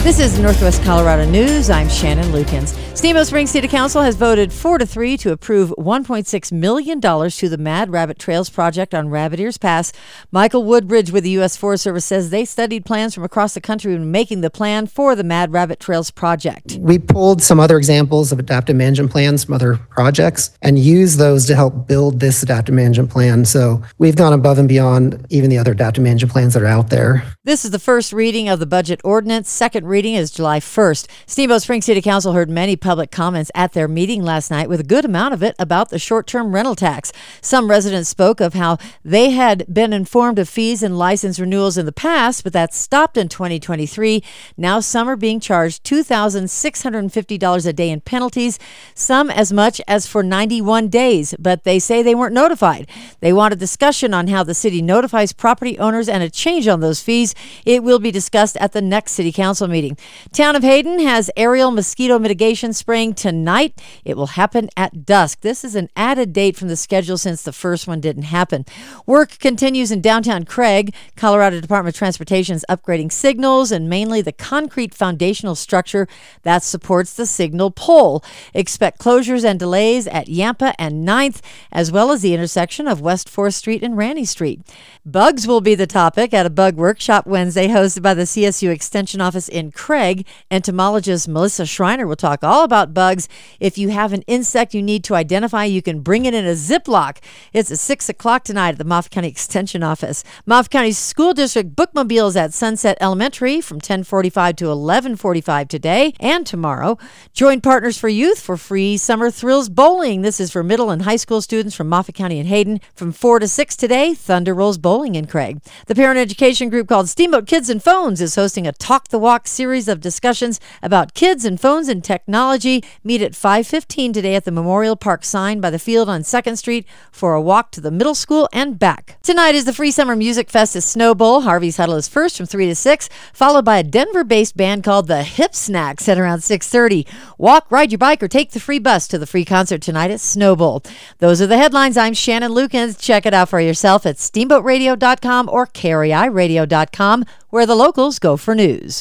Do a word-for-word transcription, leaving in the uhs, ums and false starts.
This is Northwest Colorado News. I'm Shannon Lukens. Steamboat Springs City Council has voted four to three to approve one point six million dollars to the Mad Rabbit Trails project on Rabbit Ears Pass. Michael Woodbridge with the U S Forest Service says they studied plans from across the country when making the plan for the Mad Rabbit Trails project. We pulled some other examples of adaptive management plans from other projects and used those to help build this adaptive management plan. So we've gone above and beyond even the other adaptive management plans that are out there. This is the first reading of the budget ordinance. Second reading is July first. Steamboat Springs City Council heard many public comments at their meeting last night, with a good amount of it about the short-term rental tax. Some residents spoke of how they had been informed of fees and license renewals in the past, but that stopped in twenty twenty-three. Now some are being charged two thousand six hundred fifty dollars a day in penalties, some as much as for ninety-one days, but they say they weren't notified. They want a discussion on how the city notifies property owners and a change on those fees. It will be discussed at the next city council meeting. Town of Hayden has aerial mosquito mitigation spraying tonight. It will happen at dusk. This is an added date from the schedule since the first one didn't happen. Work continues in downtown Craig. Colorado Department of Transportation is upgrading signals and mainly the concrete foundational structure that supports the signal pole. Expect closures and delays at Yampa and ninth, as well as the intersection of West fourth Street and Ranney Street. Bugs will be the topic at a bug workshop Wednesday hosted by the C S U Extension Office in Craig. Entomologist Melissa Schreiner will talk all about bugs. If you have an insect you need to identify, you can bring it in a Ziploc. It's at six o'clock tonight at the Moffat County Extension Office. Moffat County School District bookmobile is at Sunset Elementary from ten forty-five to eleven forty-five today and tomorrow. Join Partners for Youth for free Summer Thrills Bowling. This is for middle and high school students from Moffat County and Hayden. From four to six today, Thunder Rolls Bowling in Craig. The parent education group called Steamboat Kids and Phones is hosting a Talk the Walk series of discussions about kids and phones and technology. Meet at five fifteen today at the Memorial Park sign by the field on second Street for a walk to the middle school and back. Tonight is the free summer music fest at Snow Bowl. Harvey's Huddle is first from three to six, followed by a Denver-based band called the Hip Snacks at around six thirty. Walk, ride your bike, or take the free bus to the free concert tonight at Snow Bowl. Those are the headlines. I'm Shannon Lukens. Check it out for yourself at steamboat radio dot com or carry i radio dot com, where the locals go for news.